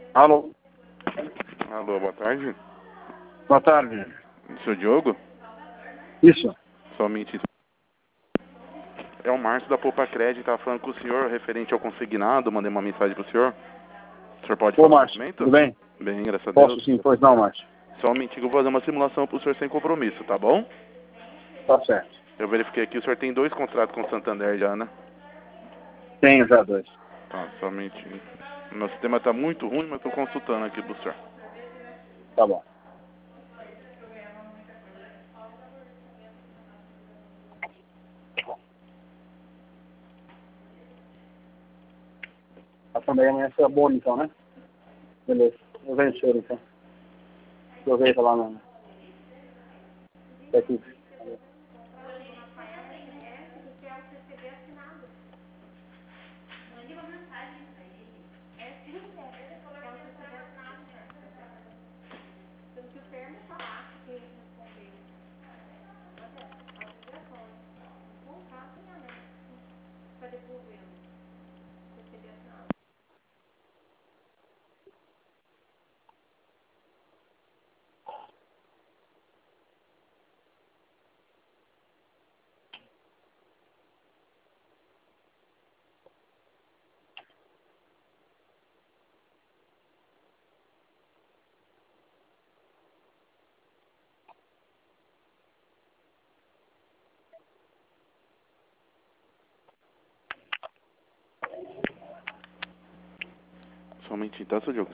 Alô, Alô, boa tarde. boa tarde. Seu Diogo? Isso. Somente. É o Márcio da Poupa Crédito, tá falando com o senhor referente ao consignado. Mandei uma mensagem pro senhor. O senhor pode Ô, falar no Márcio, momento? tudo bem? Bem, graças a Posso Deus. sim, pois não, Márcio. Somente que eu vou fazer uma simulação pro senhor sem compromisso, tá bom? Tá certo. Eu verifiquei aqui, o senhor tem 2 contratos com o Santander já, né? Tenho já 2. Tá, somente. Meu sistema tá muito ruim, mas tô consultando aqui pro senhor. Tá bom. A também amanhã foi boa então, né? Beleza. Eu venho o senhor então. Aproveita lá na... Aqui. Somente, tá, seu Diogo?